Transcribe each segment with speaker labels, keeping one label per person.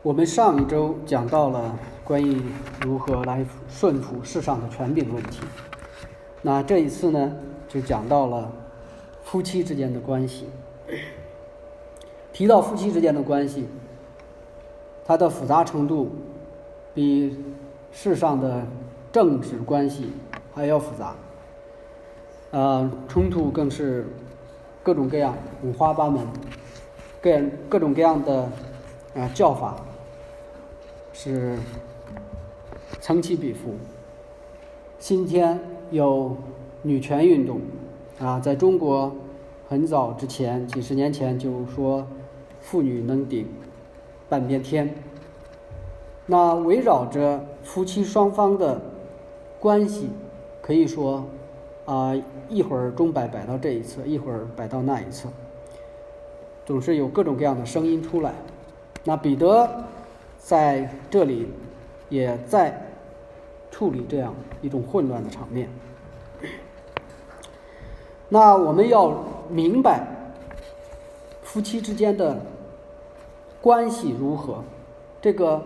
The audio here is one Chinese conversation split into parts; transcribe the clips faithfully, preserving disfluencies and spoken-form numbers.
Speaker 1: 我们上一周讲到了关于如何来顺服世上的权柄问题，那这一次呢，就讲到了夫妻之间的关系。提到夫妻之间的关系，它的复杂程度比世上的政治关系还要复杂，呃，冲突更是各种各样、五花八门，各各种各样的啊、呃、叫法是此起彼伏。今天有女权运动啊，在中国很早之前，几十年前就说妇女能顶半边天。那围绕着夫妻双方的关系，可以说啊、呃，一会儿钟摆摆到这一侧，一会儿摆到那一侧，总是有各种各样的声音出来。那彼得在这里也在处理这样一种混乱的场面。那我们要明白夫妻之间的关系如何，这个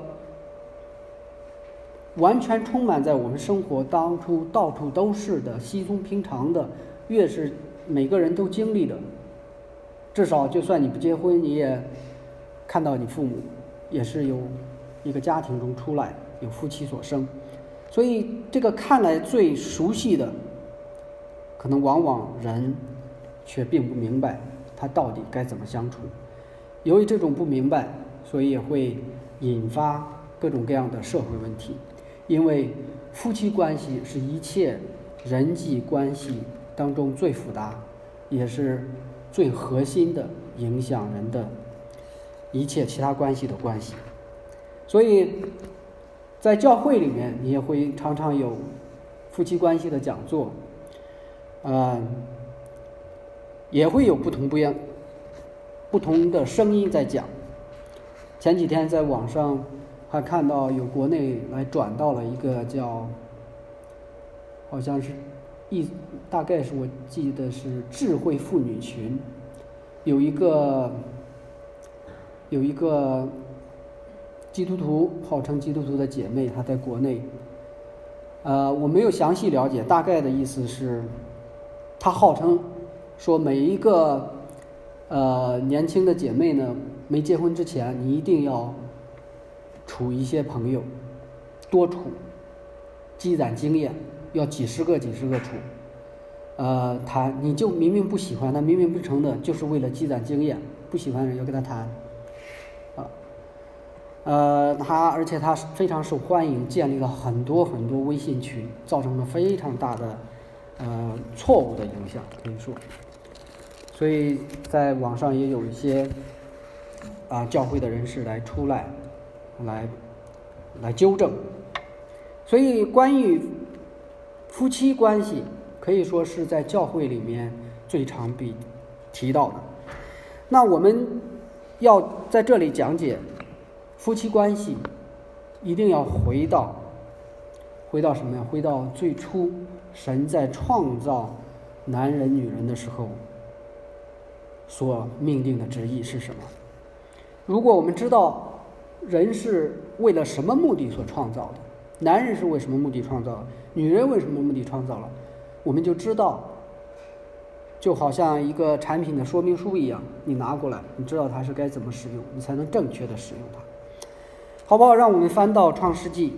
Speaker 1: 完全充满在我们生活当中，到处都是的，稀松平常的，越是每个人都经历的，至少就算你不结婚，你也看到你父母也是由一个家庭中出来，有夫妻所生，所以这个看来最熟悉的，可能往往人却并不明白他到底该怎么相处。由于这种不明白，所以也会引发各种各样的社会问题。因为夫妻关系是一切人际关系当中最复杂，也是最核心的影响人的一切其他关系的关系。所以在教会里面，你也会常常有夫妻关系的讲座，呃，也会有不同不一样不同的声音在讲。前几天在网上还看到有国内来转到了一个叫，好像是一大概是我记得是智慧妇女群，有一个有一个基督徒，号称基督徒的姐妹，她在国内，呃，我没有详细了解，大概的意思是，她号称说每一个呃年轻的姐妹呢，没结婚之前，你一定要处一些朋友，多处，积攒经验，要几十个几十个处。呃，谈你就明明不喜欢他，明明不成的，就是为了积攒经验，不喜欢的人要跟他谈。啊，呃，他而且他非常受欢迎，建立了很多很多微信群，造成了非常大的呃错误的影响，可以说。所以在网上也有一些啊、呃、教会的人士来出来。来来纠正。所以关于夫妻关系，可以说是在教会里面最常被提到的。那我们要在这里讲解夫妻关系，一定要回到回到什么呀？回到最初神在创造男人女人的时候所命定的旨意是什么。如果我们知道人是为了什么目的所创造的，男人是为什么目的创造的，女人为什么目的创造了，我们就知道，就好像一个产品的说明书一样，你拿过来，你知道它是该怎么使用，你才能正确的使用它，好不好？让我们翻到创世纪。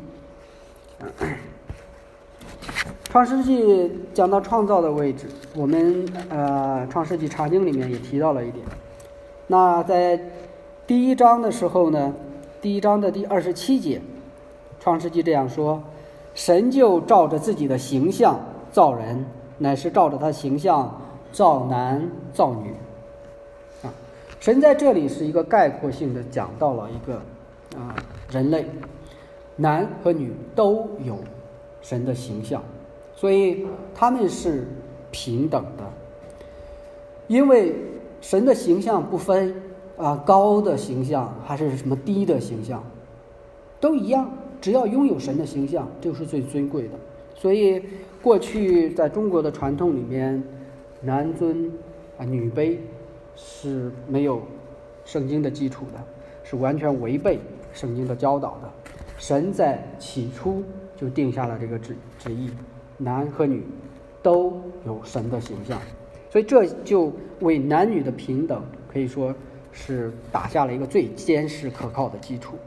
Speaker 1: 创世纪讲到创造的位置，我们呃创世纪查经里面也提到了一点。那在第一章的时候呢，第一章的第二十七节，创世纪这样说：神就照着自己的形象造人，乃是照着他形象造男造女。啊，神在这里是一个概括性的讲到了一个啊人类，男和女都有神的形象，所以他们是平等的。因为神的形象不分啊，高的形象还是什么低的形象，都一样，只要拥有神的形象就是最尊贵的。所以过去在中国的传统里面，男尊啊女卑是没有圣经的基础的。 是完全违背圣经的教导的。神在起初就定下了这个旨旨意，男和女都有神的形象，所以这就为男女的平等可以说是打下了一个最坚实可靠的基础。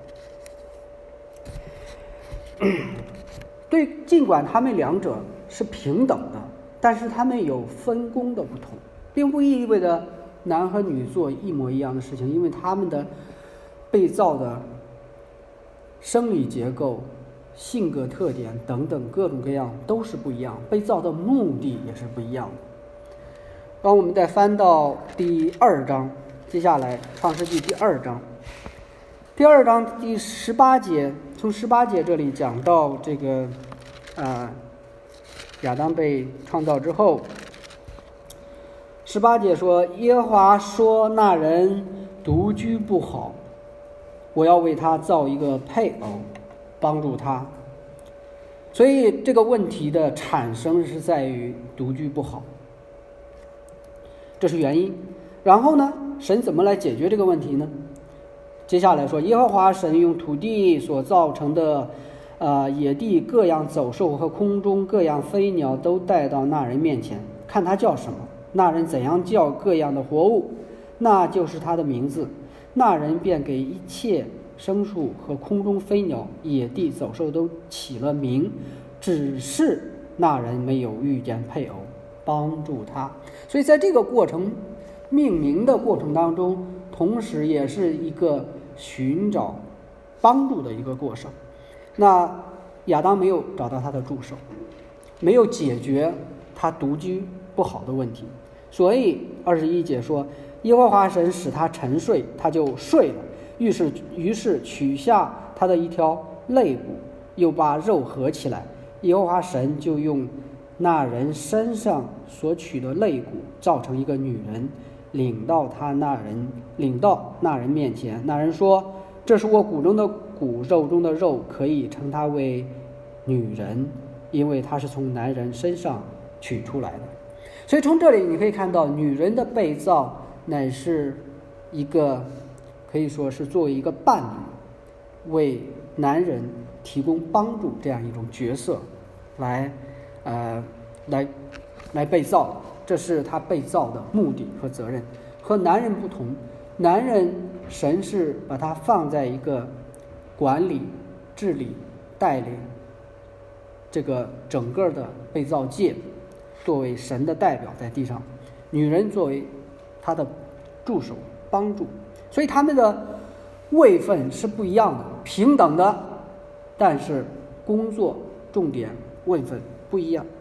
Speaker 1: 对，尽管他们两者是平等的，但是他们有分工的不同，并不意味着男和女做一模一样的事情，因为他们的被造的生理结构、性格特点等等各种各样都是不一样，被造的目的也是不一样的。当我们再翻到第二章，接下来创世纪第二章，第二章第十八节，从十八节这里讲到这个啊、呃、亚当被创造之后，十八节说，耶和华说，那人独居不好，我要为他造一个配偶帮助他。所以这个问题的产生是在于独居不好，这是原因。然后呢，神怎么来解决这个问题呢？接下来说，耶和华神用土地所造成的呃野地各样走兽和空中各样飞鸟都带到那人面前，看他叫什么，那人怎样叫各样的活物，那就是他的名字。那人便给一切牲畜和空中飞鸟、野地走兽都起了名，只是那人没有遇见配偶帮助他。所以在这个过程命名的过程当中，同时也是一个寻找帮助的一个过程。那亚当没有找到他的助手，没有解决他独居不好的问题，所以二十一节说，耶和华神使他沉睡，他就睡了，于是于是取下他的一条肋骨，又把肉合起来，耶和华神就用那人身上所取的肋骨造成一个女人，领到他那人领到那人面前。那人说，这是我骨中的骨，肉中的肉，可以称她为女人，因为她是从男人身上取出来的。所以从这里你可以看到，女人的被造乃是一个可以说是作为一个伴侣，为男人提供帮助这样一种角色来呃来来被造，这是他被造的目的和责任。和男人不同，男人神是把他放在一个管理、治理、带领这个整个的被造界，作为神的代表在地上，女人作为他的助手帮助，所以他们的位分是不一样的，平等的，但是工作重点位分不一样。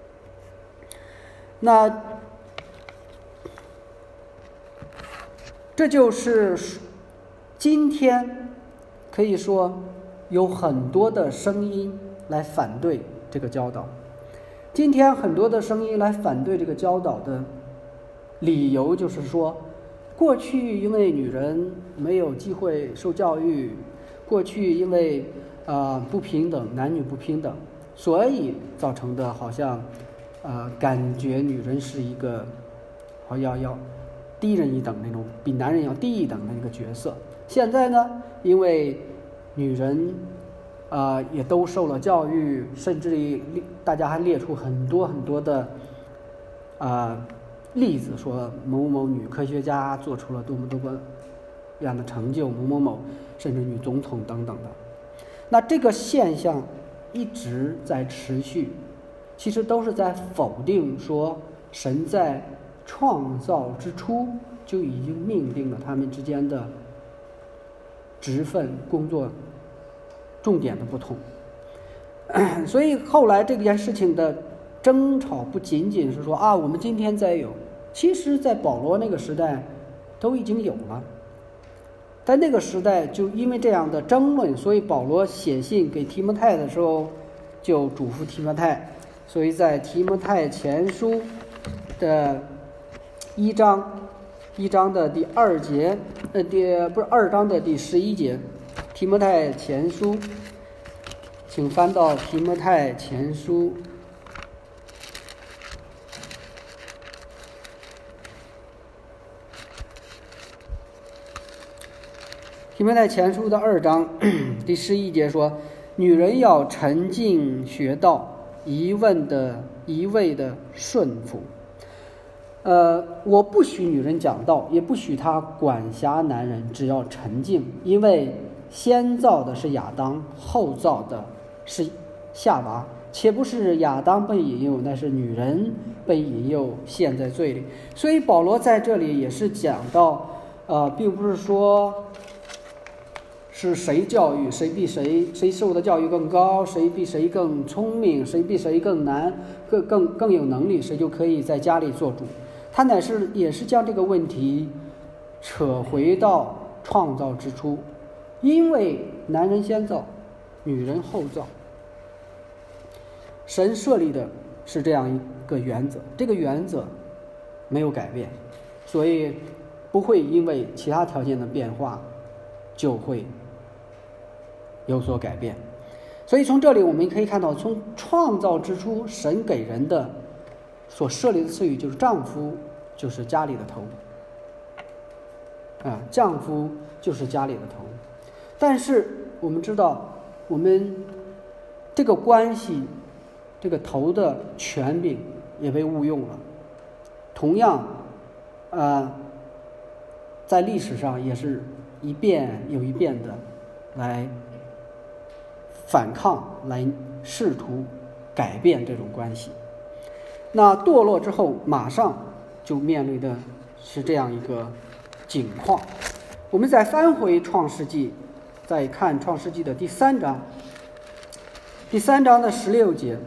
Speaker 1: 那这就是今天可以说有很多的声音来反对这个教导。今天很多的声音来反对这个教导的理由就是说，过去因为女人没有机会受教育，过去因为呃不平等，男女不平等，所以造成的好像呃感觉女人是一个好像要要低人一等那种，比男人要低一等的一个角色。现在呢，因为女人呃也都受了教育，甚至于大家还列出很多很多的呃例子，说某某女科学家做出了多么多么样的成就，某某某甚至女总统等等的。那这个现象一直在持续，其实都是在否定说神在创造之初就已经命定了他们之间的职分、工作重点的不同。所以后来这件事情的争吵不仅仅是说啊我们今天才有，其实在保罗那个时代都已经有了。在那个时代就因为这样的争论，所以保罗写信给提摩太的时候就嘱咐提摩太，所以在提摩太前书的一章一章的第二节呃第不是二章的第十一节，提摩太前书，请翻到提摩太前书提摩太前书的二章第十一节说，女人要沉静学道，一问的一味的顺服。呃，我不许女人讲道，也不许她管辖男人，只要沉静，因为先造的是亚当，后造的是夏娃，且不是亚当被引诱，那是女人被引诱陷在罪里。所以保罗在这里也是讲到，呃，并不是说是谁教育谁比谁谁受的教育更高，谁比谁更聪明，谁比谁更难更更更有能力，谁就可以在家里做主。他乃是也是将这个问题扯回到创造之初，因为男人先造，女人后造，神设立的是这样一个原则，这个原则没有改变，所以不会因为其他条件的变化就会有所改变。所以从这里我们可以看到，从创造之初，神给人的所设立的赐予就是丈夫就是家里的头，啊，丈夫就是家里的头。但是我们知道，我们这个关系，这个头的权柄也被误用了。同样，呃，在历史上也是一遍又一遍的来反抗，来试图改变这种关系。那堕落之后，马上就面临的是这样一个境况。我们再翻回创世纪，再看创世纪的第三章，第三章的十六节。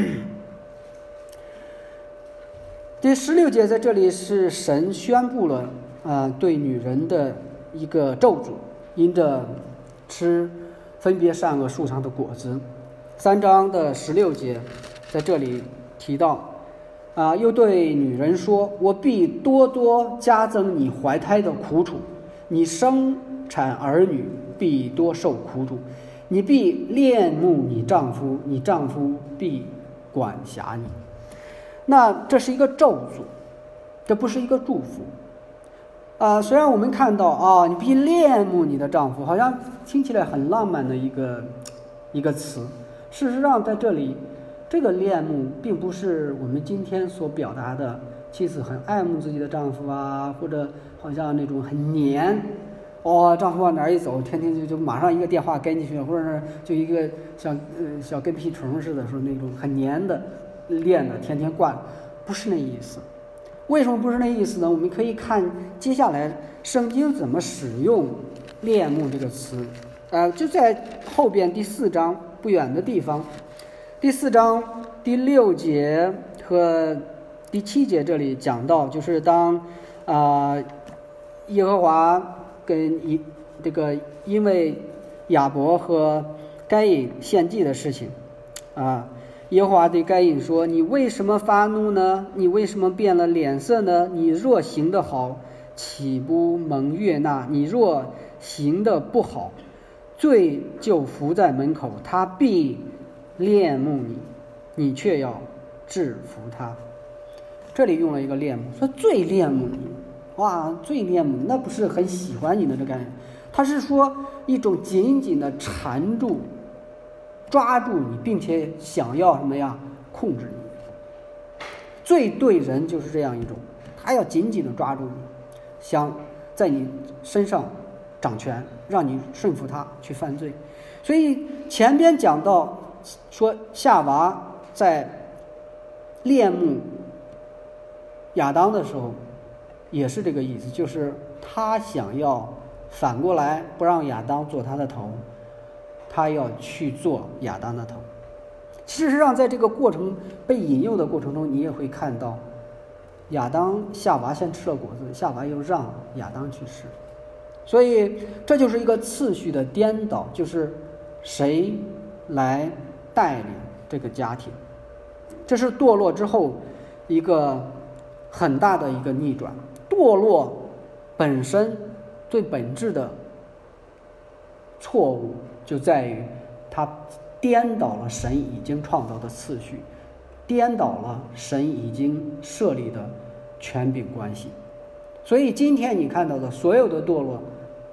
Speaker 1: 第十六节在这里是神宣布了呃对女人的一个咒诅，因着吃分别善恶树上的果子。三章的十六节在这里提到啊、呃，又对女人说，我必多多加增你怀胎的苦楚，你生产儿女必多受苦楚，你必恋慕你丈夫，你丈夫必管辖你。那这是一个咒诅，这不是一个祝福啊、呃。虽然我们看到啊，你必恋慕你的丈夫，好像听起来很浪漫的一个一个词，事实上在这里这个恋慕并不是我们今天所表达的妻子很爱慕自己的丈夫啊，或者好像那种很黏哦，丈夫往哪儿一走，天天就就马上一个电话跟进去，或者是就一个像呃小跟屁虫似的，说那种很黏的恋的，天天惯，不是那意思。为什么不是那意思呢？我们可以看接下来圣经怎么使用恋慕这个词，呃，就在后边第四章不远的地方，第四章第六节和第七节这里讲到，就是当啊、呃、耶和华跟一这个因为亚伯和该隐献祭的事情啊。耶和华对该隐说，你为什么发怒呢？你为什么变了脸色呢？你若行得好，岂不蒙悦纳？你若行得不好，罪就伏在门口，他必恋慕你，你却要制服他。这里用了一个恋慕，说最恋慕你，哇，最恋慕你，那不是很喜欢你的这感觉，他是说一种紧紧的缠住抓住你，并且想要什么呀？控制你。罪对人就是这样一种，他要紧紧的抓住你，想在你身上掌权，让你顺服他去犯罪。所以前边讲到说夏娃在恋慕亚当的时候，也是这个意思，就是他想要反过来不让亚当做他的头，他要去做亚当的头。事实上在这个过程被引诱的过程中，你也会看到亚当夏娃先吃了果子，夏娃又让亚当去吃，所以这就是一个次序的颠倒，就是谁来带领这个家庭。这是堕落之后一个很大的一个逆转。堕落本身最本质的错误就在于它颠倒了神已经创造的次序，颠倒了神已经设立的权柄关系。所以今天你看到的所有的堕落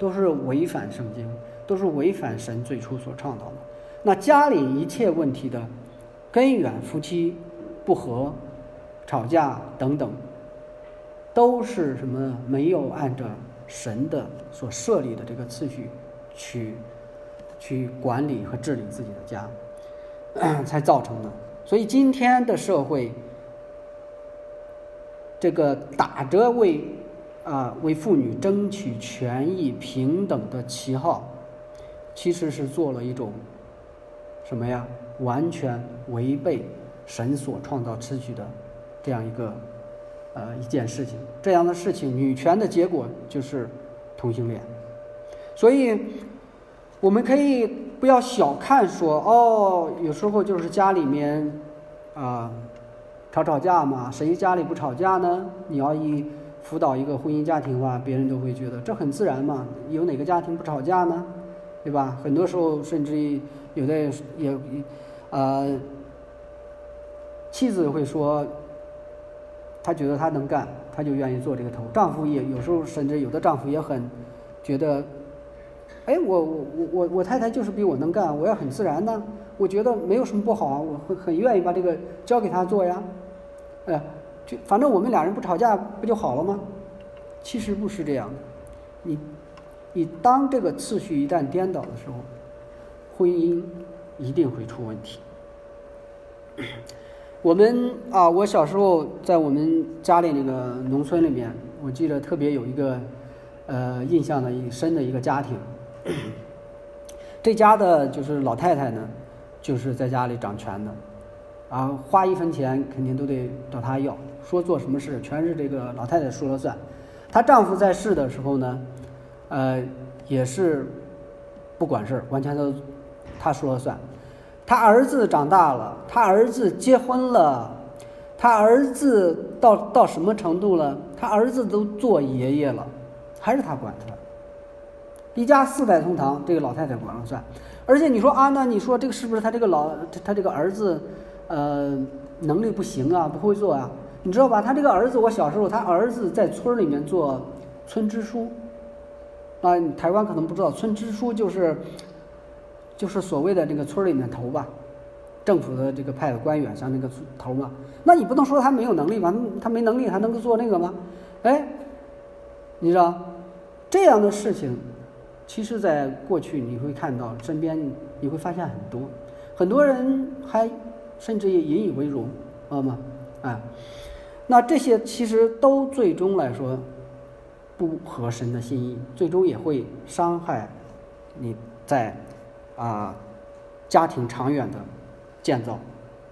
Speaker 1: 都是违反圣经，都是违反神最初所创造的。那家里一切问题的根源，夫妻不和、吵架等等，都是什么？没有按照神的所设立的这个次序去去管理和治理自己的家，呃、才造成的。所以今天的社会，这个打着为啊为妇女争取权益平等的旗号，其实是做了一种什么呀？完全违背神所创造秩序的这样一个呃一件事情。这样的事情，女权的结果就是同性恋。所以我们可以不要小看说哦，有时候就是家里面啊、呃、吵吵架嘛，谁家里不吵架呢？你要一辅导一个婚姻家庭的话，别人都会觉得这很自然嘛，有哪个家庭不吵架呢？对吧？很多时候甚至有的也呃妻子会说，他觉得他能干，他就愿意做这个头。丈夫也有时候，甚至有的丈夫也很觉得，哎，我我我我太太就是比我能干，我要很自然呢，我觉得没有什么不好啊，我很很愿意把这个交给他做呀，呃，就反正我们俩人不吵架不就好了吗？其实不是这样的，你你当这个次序一旦颠倒的时候，婚姻一定会出问题。我们啊，我小时候在我们家里那个农村里面，我记得特别有一个呃印象的一深的一个家庭。这家的就是老太太呢，就是在家里掌权的，啊，花一分钱肯定都得找她要，说做什么事全是这个老太太说了算。她丈夫在世的时候呢，呃，也是不管事，完全都她说了算。他儿子长大了，他儿子结婚了，他儿子到到什么程度了？他儿子都做爷爷了，还是他管他。一家四代同堂，这个老太太管了算。而且你说啊，那你说这个是不是他这个老他这个儿子，呃，能力不行啊，不会做啊？你知道吧？他这个儿子，我小时候他儿子在村里面做村支书，啊，台湾可能不知道，村支书就是。就是所谓的这个村里面头吧，政府的这个派的官员，像那个头嘛。那你不能说他没有能力吧？他没能力，他能够做那个吗？哎，你知道这样的事情，其实在过去你会看到身边你会发现很多，很多人还甚至也引以为荣，知道吗？哎，那这些其实都最终来说不合神的心意，最终也会伤害你在。啊，家庭长远的建造。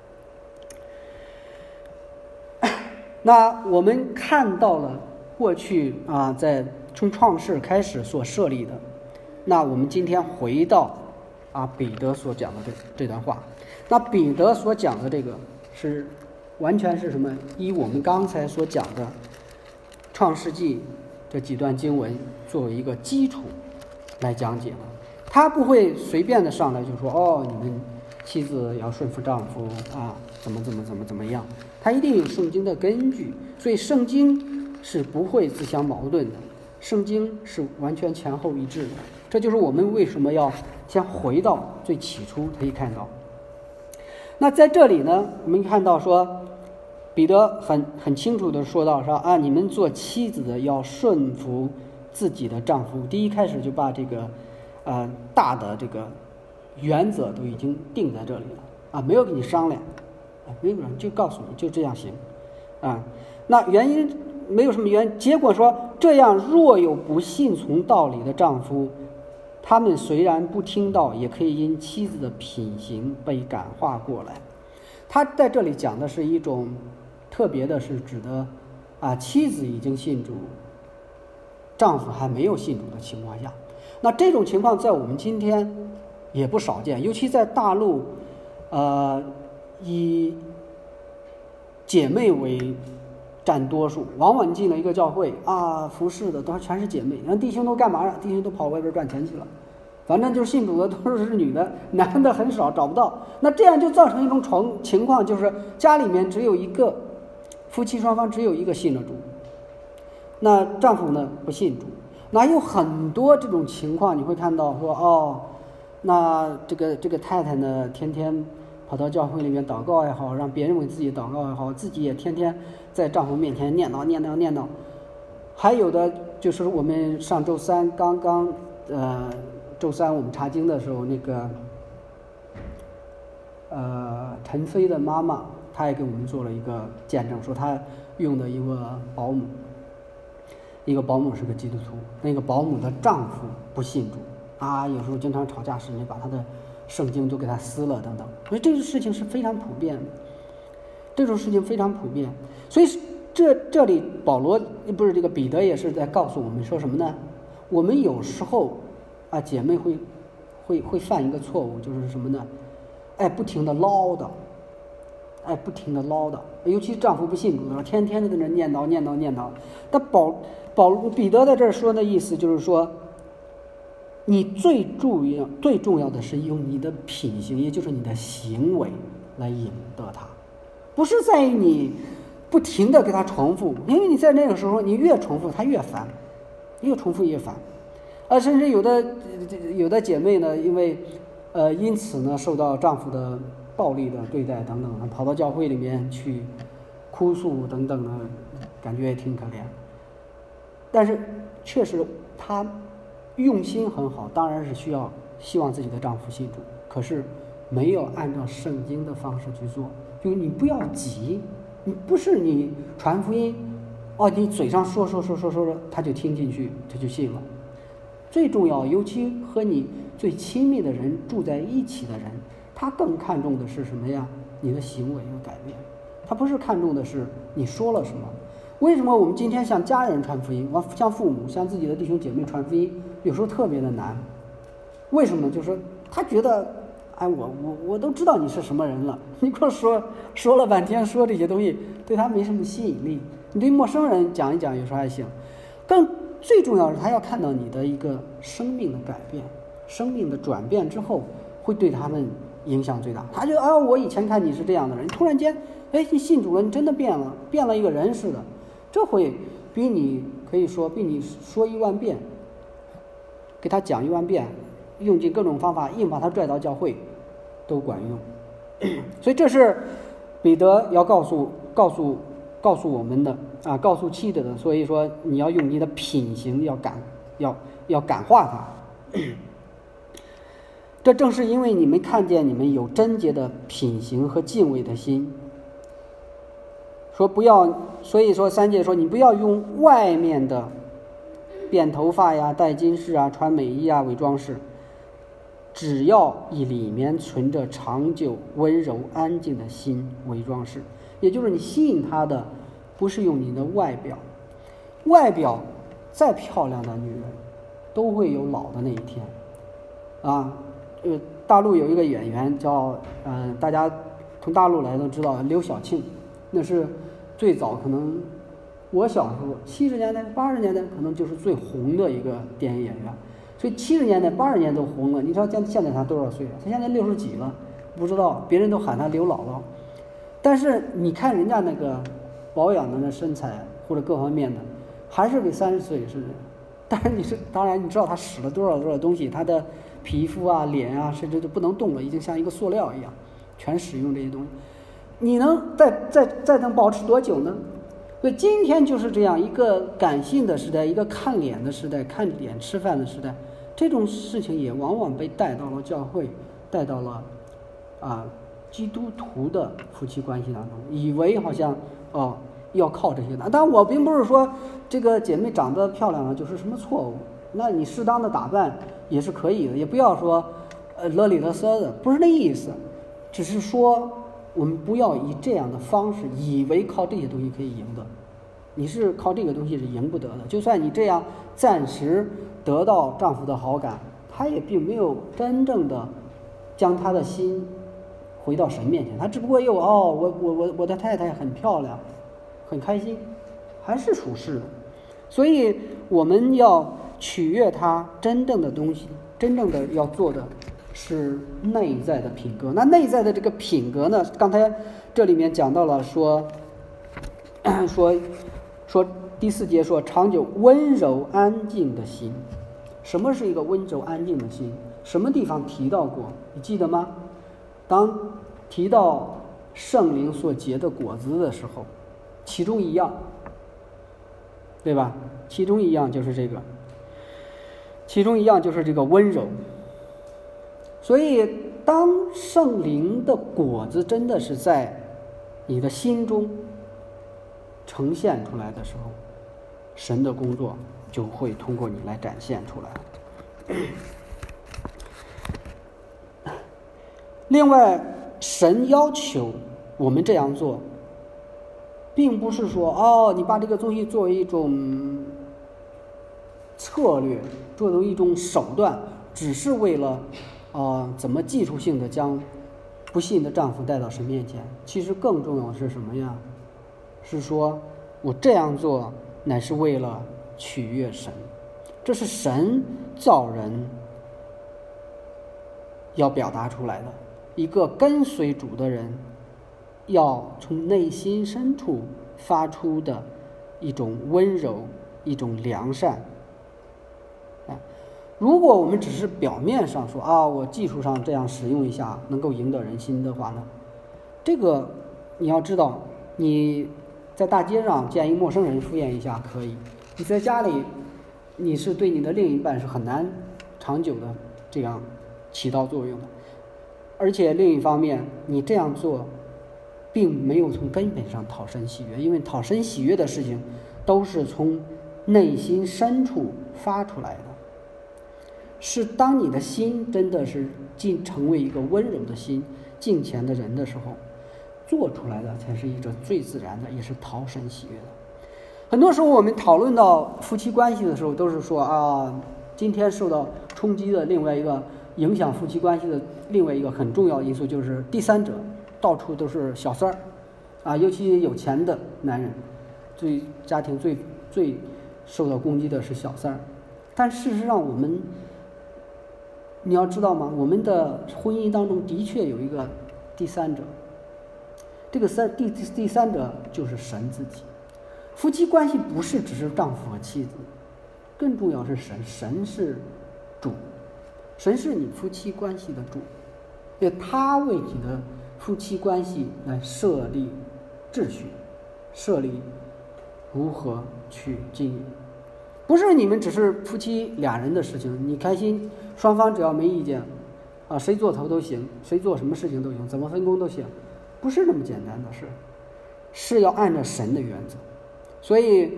Speaker 1: 那我们看到了过去啊，在从创世开始所设立的。那我们今天回到啊彼得所讲的这这段话。那彼得所讲的这个是完全是什么？以我们刚才所讲的创世纪这几段经文作为一个基础来讲解了。他不会随便的上来就说哦，你们妻子要顺服丈夫啊，怎么怎么怎么怎么样，他一定有圣经的根据，所以圣经是不会自相矛盾的，圣经是完全前后一致的。这就是我们为什么要先回到最起初可以看到。那在这里呢，我们看到说彼得很很清楚的说到说啊，你们做妻子的要顺服自己的丈夫。第一开始就把这个呃，大的这个原则都已经定在这里了啊，没有跟你商量，啊，没有人就告诉你就这样行，啊，那原因没有什么原因，结果说这样若有不信从道理的丈夫，他们虽然不听道，也可以因妻子的品行被感化过来。他在这里讲的是一种特别的，是指的啊，妻子已经信主，丈夫还没有信主的情况下。那这种情况在我们今天也不少见，尤其在大陆，呃，以姐妹为占多数，往往进了一个教会啊，服侍的都全是姐妹，然后弟兄都干嘛了？弟兄都跑外边赚钱去了，反正就是信主的都是女的，男的很少，找不到。那这样就造成一种情情况，就是家里面只有一个夫妻双方只有一个信了主，那丈夫呢不信主。 那有很多这种情况，你会看到说哦，那这个这个太太呢，天天跑到教会里面祷告也好，让别人为自己祷告也好，自己也天天在丈夫面前念叨念叨念叨。还有的就是我们上周三刚刚呃周三我们查经的时候，那个呃陈飞的妈妈，她也给我们做了一个见证，说她用的一个保姆。一个保姆是个基督徒，那个保姆的丈夫不信主啊，有时候经常吵架时，你把他的圣经都给他撕了等等。所以这种事情是非常普遍的，这种事情非常普遍。所以这这里保罗不是这个彼得也是在告诉我们说什么呢？我们有时候啊，姐妹会会会犯一个错误，就是什么呢？哎，不停的唠叨，哎，不停的唠叨，尤其丈夫不信主的时候，天天的在那念叨念叨念叨。但保保彼得在这儿说的意思就是说，你最重要最重要的是用你的品行，也就是你的行为来引得他，不是在于你不停的给他重复，因为你在那个时候你越重复他越烦，越重复越烦。啊，甚至有的有的姐妹呢，因为呃因此呢受到丈夫的暴力的对待等等，跑到教会里面去哭诉等等呢，感觉也挺可怜。但是确实她用心很好，当然是需要希望自己的丈夫信主，可是没有按照圣经的方式去做。就你不要急，你不是你传福音哦，你嘴上说说说说说说他就听进去，他就信了。最重要，尤其和你最亲密的人住在一起的人，他更看重的是什么呀？你的行为有改变，他不是看重的是你说了什么。为什么我们今天向家人传福音，向父母向自己的弟兄姐妹传福音，有时候特别的难？为什么？就是他觉得哎，我我我都知道你是什么人了，你给我说说了半天，说这些东西对他没什么吸引力。你对陌生人讲一讲有时候还行，更最重要的是他要看到你的一个生命的改变，生命的转变之后，会对他们影响最大。他觉得啊，我以前看你是这样的人，突然间哎，你信主了，你真的变了，变了一个人似的。这会比你可以说比你说一万遍，给他讲一万遍，用尽各种方法硬把他拽到教会都管用。所以这是彼得要告诉告诉告诉我们的啊，告诉妻子的。所以说你要用你的品行要感要要感化他。这正是因为你们看见你们有贞洁的品行和敬畏的心，说不要，所以说三节说你不要用外面的辫头发呀、戴金饰啊、穿美衣啊为装饰，只要以里面存着长久、温柔、安静的心为装饰。也就是你吸引他的不是用你的外表，外表再漂亮的女人都会有老的那一天啊。呃，大陆有一个演员叫呃，大家从大陆来都知道刘晓庆，那是最早可能我小时候七十年代八十年代可能就是最红的一个电影演员，所以七十年代八十年都红了。你知道现现在他多少岁了？他现在六十几了，不知道，别人都喊他刘姥姥。但是你看人家那个保养的那身材或者各方面的，还是比三十岁似的。但是你是当然你知道他使了多少多少东西，他的皮肤啊、脸啊，甚至都不能动了，已经像一个塑料一样，全使用这些东西。你能再再再能保持多久呢？所以今天就是这样一个感性的时代，一个看脸的时代，看脸吃饭的时代，这种事情也往往被带到了教会，带到了啊基督徒的夫妻关系当中，以为好像哦要靠这些的。当然我并不是说这个姐妹长得漂亮了就是什么错误，那你适当的打扮也是可以的，也不要说呃勒里勒瑟的，不是那意思，只是说我们不要以这样的方式以为靠这些东西可以赢得，你是靠这个东西是赢不得的。就算你这样暂时得到丈夫的好感，他也并没有真正的将他的心回到神面前，他只不过又哦我我我我的太太很漂亮很开心，还是属世的。所以我们要取悦他真正的东西，真正的要做的是内在的品格。那内在的这个品格呢，刚才这里面讲到了说说说第四节说长久温柔安静的心。什么是一个温柔安静的心？什么地方提到过？你记得吗？当提到圣灵所结的果子的时候，其中一样，对吧？其中一样就是这个，其中一样就是这个温柔。所以当圣灵的果子真的是在你的心中呈现出来的时候，神的工作就会通过你来展现出来。另外，神要求我们这样做，并不是说哦，你把这个东西作为一种策略，作为一种手段，只是为了呃怎么技术性的将不信的丈夫带到神面前。其实更重要的是什么呀？是说我这样做乃是为了取悦神，这是神造人要表达出来的。一个跟随主的人要从内心深处发出的一种温柔，一种良善。如果我们只是表面上说啊，我技术上这样使用一下能够赢得人心的话呢，这个你要知道，你在大街上见一陌生人敷衍一下可以，你在家里你是对你的另一半是很难长久的这样起到作用的。而且另一方面，你这样做并没有从根本上讨神喜悦，因为讨神喜悦的事情都是从内心深处发出来的，是当你的心真的是进成为一个温柔的心、敬虔的人的时候，做出来的才是一种最自然的，也是讨神喜悦的。很多时候我们讨论到夫妻关系的时候，都是说啊，今天受到冲击的另外一个影响夫妻关系的另外一个很重要的因素就是第三者，到处都是小三儿啊，尤其有钱的男人，最家庭最最受到攻击的是小三儿。但事实上我们你要知道吗？我们的婚姻当中的确有一个第三者，这个三第第三者就是神自己。夫妻关系不是只是丈夫和妻子，更重要是神，神是主，神是你夫妻关系的主，因为他为你的夫妻关系来设立秩序，设立如何去经营。不是你们只是夫妻俩人的事情，你开心，双方只要没意见啊，谁做头都行，谁做什么事情都行，怎么分工都行，不是那么简单的事，是要按照神的原则。所以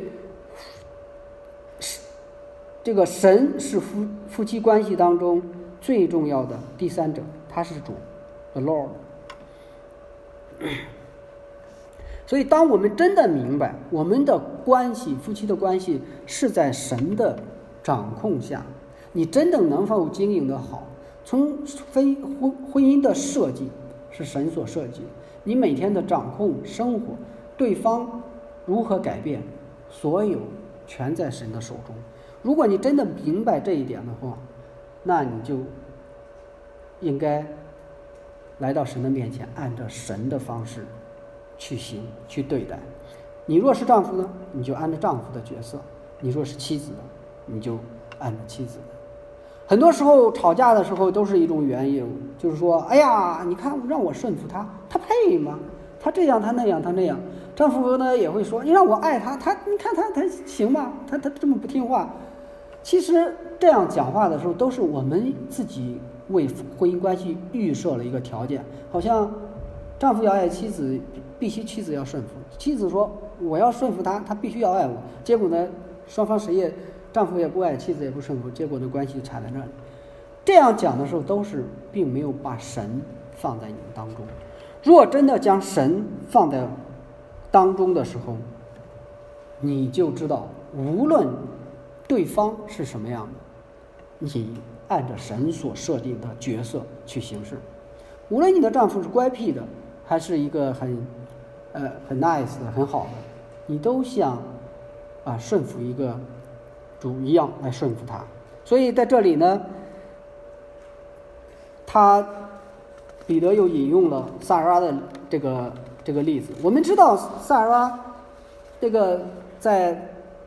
Speaker 1: 这个神是夫夫妻关系当中最重要的第三者，他是主 The Lord。 所以当我们真的明白我们的关系，夫妻的关系是在神的掌控下，你真的能否经营得好，从婚婚姻的设计是神所设计，你每天的掌控生活，对方如何改变，所有全在神的手中。如果你真的明白这一点的话，那你就应该来到神的面前，按照神的方式去行去对待。你若是丈夫呢，你就按照丈夫的角色；你若是妻子呢，你就按照妻子的。很多时候吵架的时候都是一种原因，就是说哎呀，你看让我顺服他，他配吗？他这样他那样他那样。丈夫呢也会说，你让我爱他，他你看他他行吗？他他这么不听话。其实这样讲话的时候，都是我们自己为婚姻关系预设了一个条件，好像丈夫要爱妻子，必须妻子要顺服。妻子说我要顺服他，他必须要爱我。结果呢，双方谁也丈夫也不爱，妻子也不顺服，结果的关系就差在那里。这样讲的时候，都是并没有把神放在你们当中。如果真的将神放在当中的时候，你就知道无论对方是什么样的，你按照神所设定的角色去行事。无论你的丈夫是乖僻的，还是一个很呃很 nice 的很好的，你都像啊顺服一个主一样来顺服他。所以在这里呢，他彼得又引用了撒拉的这个这个例子。我们知道撒拉这个在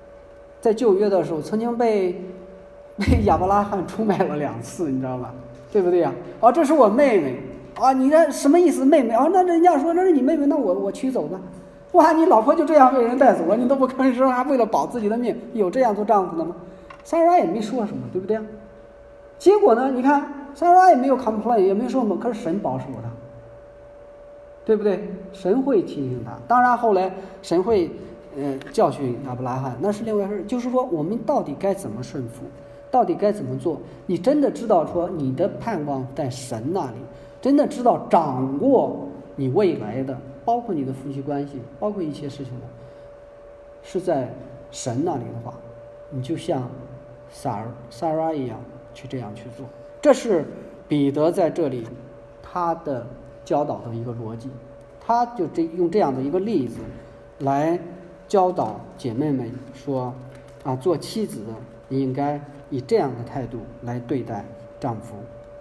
Speaker 1: 在旧约的时候曾经被被亚伯拉罕出卖了两次，你知道吧？对不对呀？哦，这是我妹妹啊，你这什么意思？妹妹啊？那人家说那是你妹妹，那我我娶走吧。哇，你老婆就这样被人带走了，你都不吭声，还为了保自己的命，有这样做丈夫的吗？撒拉也没说什么，对不对？结果呢？你看撒拉也没有 complain， 也没说什么，可是神保守他，对不对？神会提醒他。当然后来神会呃教训亚伯拉罕，那是另外一回事。就是说我们到底该怎么顺服，到底该怎么做？你真的知道说你的盼望在神那里，真的知道掌握你未来的，包括你的夫妻关系，包括一切事情的，是在神那里的话，你就像撒撒拉一样去这样去做。这是彼得在这里他的教导的一个逻辑，他就这用这样的一个例子来教导姐妹们说啊，做妻子的你应该以这样的态度来对待丈夫。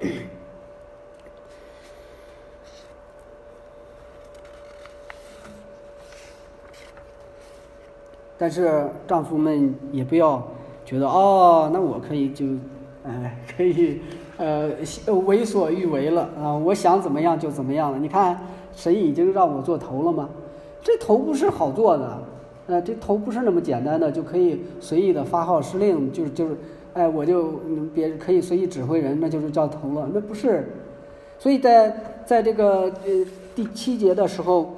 Speaker 1: 但是丈夫们也不要觉得哦，那我可以就，哎，可以，呃，为所欲为了啊！我想怎么样就怎么样了。你看，神已经让我做头了吗？这头不是好做的，呃，这头不是那么简单的就可以随意的发号施令，就是就是，哎，我就别可以随意指挥人，那就是叫头了，那不是。所以在在这个呃第七节的时候。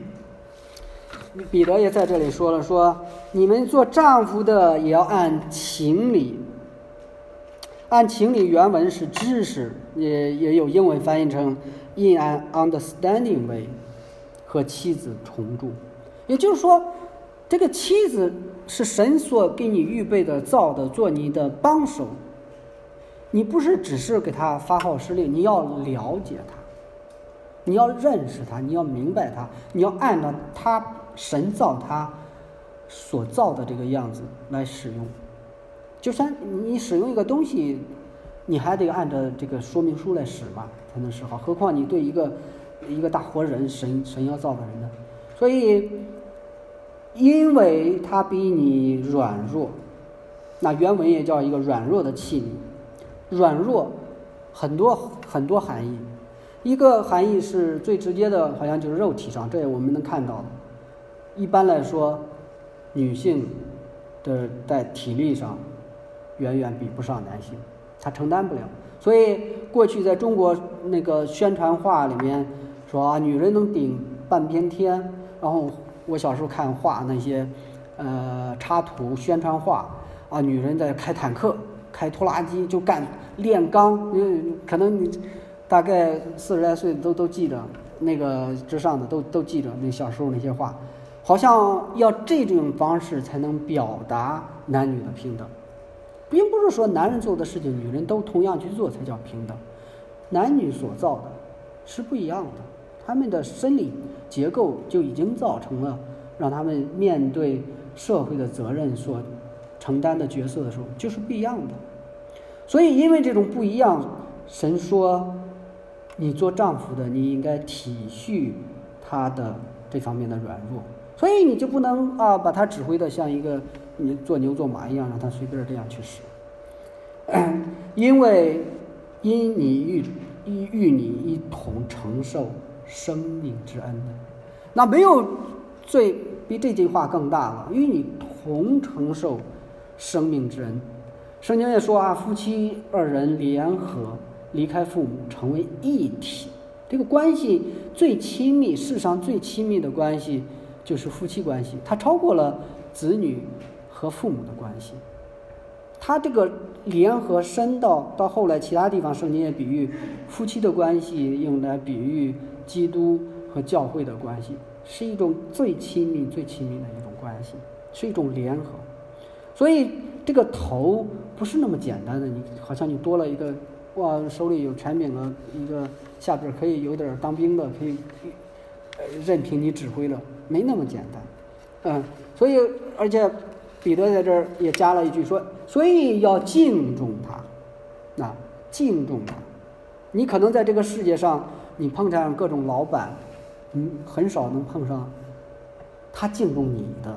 Speaker 1: 彼得也在这里说了，说你们做丈夫的也要按情理，按情理原文是知识，也也有英文翻译成 in an understanding way， 和妻子同住。也就是说，这个妻子是神所给你预备的造的，做你的帮手，你不是只是给他发号施令，你要了解他，你要认识他，你要明白他，你要按照他神造他所造的这个样子来使用。就像你使用一个东西，你还得按照这个说明书来使嘛，才能使好。何况你对一个一个大活人，神神要造的人呢？所以，因为他比你软弱，那原文也叫一个软弱的器皿。软弱很多很多含义，一个含义是最直接的，好像就是肉体上，这也我们能看到的。一般来说，女性的在体力上远远比不上男性，她承担不了。所以过去在中国那个宣传画里面说啊，女人能顶半边天。然后我小时候看画那些呃插图宣传画啊，女人在开坦克、开拖拉机，就干炼钢。嗯，可能你大概四十来岁都都记着那个之上的都都记着那小时候那些画。好像要这种方式才能表达男女的平等，并不是说男人做的事情女人都同样去做才叫平等。男女所造的是不一样的，他们的生理结构就已经造成了让他们面对社会的责任所承担的角色的时候就是不一样的。所以因为这种不一样，神说你做丈夫的你应该体恤他的这方面的软弱，所以你就不能啊把他指挥的像一个你做牛做马一样，让他随便这样去使。因为因你与与你一同承受生命之恩的，那没有最比这句话更大了。与你同承受生命之恩，圣经也说啊，夫妻二人联合，离开父母，成为一体。这个关系最亲密，世上最亲密的关系就是夫妻关系，它超过了子女和父母的关系。它这个联合深到到后来其他地方圣经也比喻夫妻的关系，用来比喻基督和教会的关系，是一种最亲密最亲密的一种关系，是一种联合。所以这个头不是那么简单的，你好像你多了一个哇，手里有权柄了，一个下边可以有点当兵的，可以任凭你指挥了，没那么简单。嗯，所以而且彼得在这儿也加了一句说，所以要敬重他，啊，敬重他。你可能在这个世界上，你碰上各种老板，嗯，很少能碰上他敬重你的，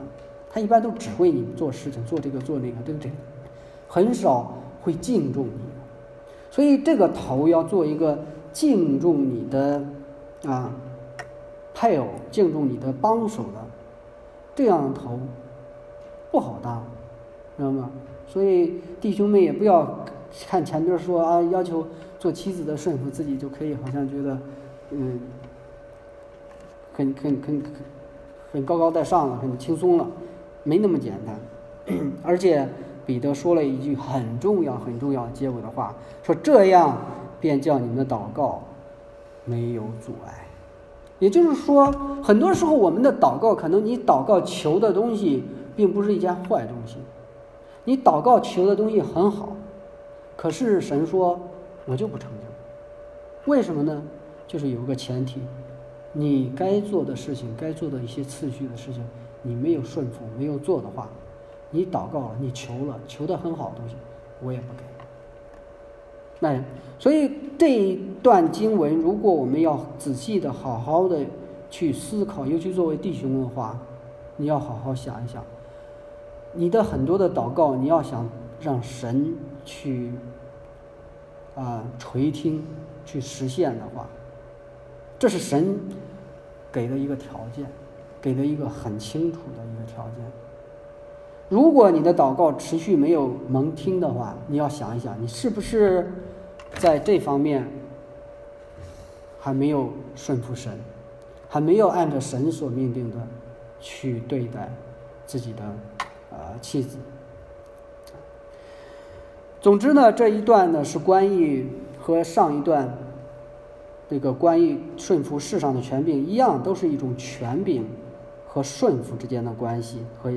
Speaker 1: 他一般都指挥你做事情，做这个做那个，对不对？很少会敬重你。所以这个头要做一个敬重你的啊配偶，敬重你的帮手的这样的头不好当，知道吗？所以弟兄们也不要看前边说啊，要求做妻子的顺服自己就可以，好像觉得嗯很很很很高高在上了，很轻松了，没那么简单。而且彼得说了一句很重要很重要的结尾的话，说这样便叫你们的祷告没有阻碍。也就是说，很多时候我们的祷告，可能你祷告求的东西并不是一件坏东西，你祷告求的东西很好，可是神说我就不成就。为什么呢？就是有个前提，你该做的事情，该做的一些次序的事情，你没有顺服，没有做的话，你祷告了，你求了，求的很好的东西，我也不给。那所以这一段经文，如果我们要仔细的、好好的去思考，尤其作为弟兄的话，你要好好想一想，你的很多的祷告，你要想让神去啊、呃、垂听、去实现的话，这是神给的一个条件，给的一个很清楚的一个条件。如果你的祷告持续没有蒙听的话，你要想一想，你是不是在这方面还没有顺服神，还没有按照神所命定的去对待自己的呃妻子。总之呢，这一段呢是关于和上一段这个关于顺服世上的权柄一样，都是一种权柄和顺服之间的关系。和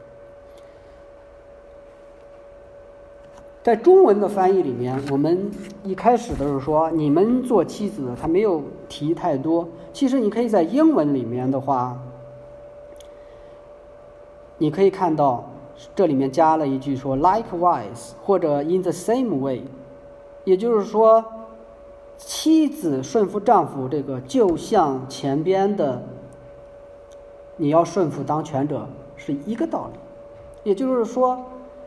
Speaker 1: 在中文的翻译里面，我们一开始的时候说你们做妻子，他没有提太多。其实你可以在英文里面的话，你可以看到这里面加了一句说 likewise 或者 in the same way， 也就是说妻子顺服丈夫，这个就像前边的你要顺服当权者是一个道理。也就是说，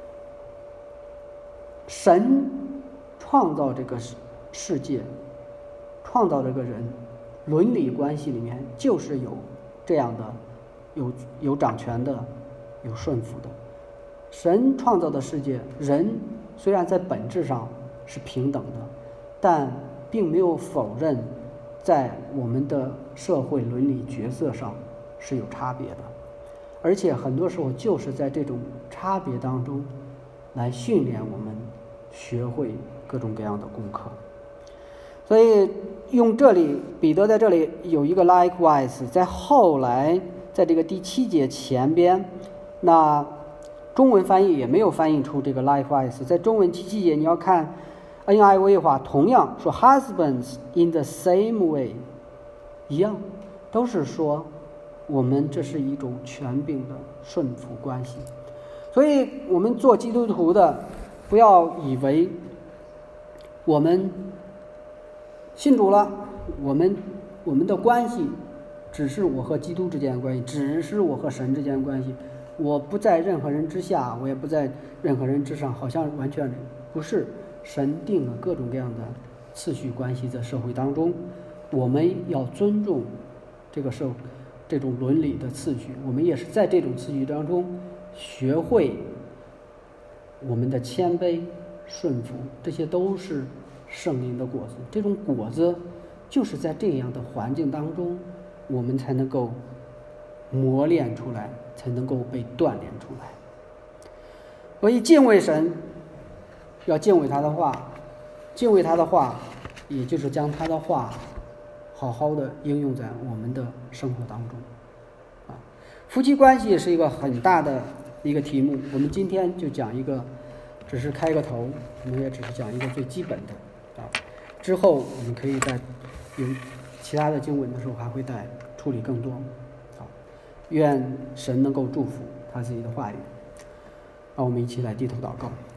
Speaker 1: 神创造这个世界，创造这个人，伦理关系里面就是有这样的，有有掌权的，有顺服的。神创造的世界，人虽然在本质上是平等的，但并没有否认在我们的社会伦理角色上是有差别的，而且很多时候就是在这种差别当中来训练我们学会各种各样的功课。所以用这里彼得在这里有一个 likewise， 在后来在这个第七节前边，那中文翻译也没有翻译出这个 likewise。 在中文第七节你要看 N I V 的话，同样说 husbands in the same way， 一样都是说我们这是一种权柄的顺服关系。所以我们做基督徒的，不要以为我们信主了，我们我们的关系只是我和基督之间的关系，只是我和神之间的关系，我不在任何人之下，我也不在任何人之上，好像完全不是。神定了各种各样的次序关系在社会当中，我们要尊重这个社这种伦理的次序，我们也是在这种次序当中学会我们的谦卑顺服，这些都是圣灵的果子。这种果子就是在这样的环境当中，我们才能够磨练出来，才能够被锻炼出来。所以敬畏神，要敬畏他的话，敬畏他的话，也就是将他的话好好的应用在我们的生活当中。啊，夫妻关系是一个很大的一个题目，我们今天就讲一个，只是开个头，我们也只是讲一个最基本的。啊，之后我们可以在有其他的经文的时候还会再处理更多。好，愿神能够祝福他自己的话语。让我们一起来低头祷告。